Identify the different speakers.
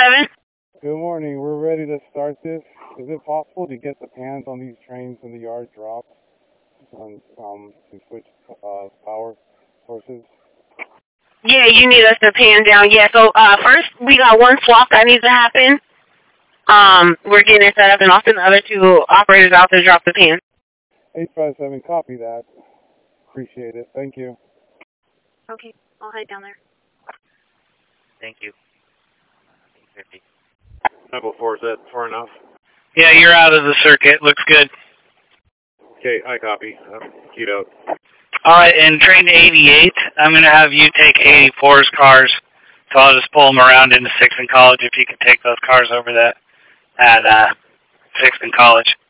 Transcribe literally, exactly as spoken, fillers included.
Speaker 1: seven.
Speaker 2: Good morning. We're ready to start this. Is it possible to get the pans on these trains in the yard dropped on, um, to switch uh, power sources?
Speaker 1: Yeah, you need us to pan down. Yeah, so uh, first we got one swap that needs to happen. Um, we're getting it set up, and also the other two operators out to drop the pan.
Speaker 2: eight five seven, copy that. Appreciate it. Thank you.
Speaker 1: Okay, I'll head down there.
Speaker 3: Thank you.
Speaker 4: Level four, is that far enough?
Speaker 5: Yeah, you're out of the circuit. Looks good.
Speaker 4: Okay, I copy. Uh, queued out.
Speaker 5: All right, and train eighty-eight, I'm going to have you take eighty-four's cars. So I'll just pull them around into sixth and College if you could take those cars over that at uh, sixth and College.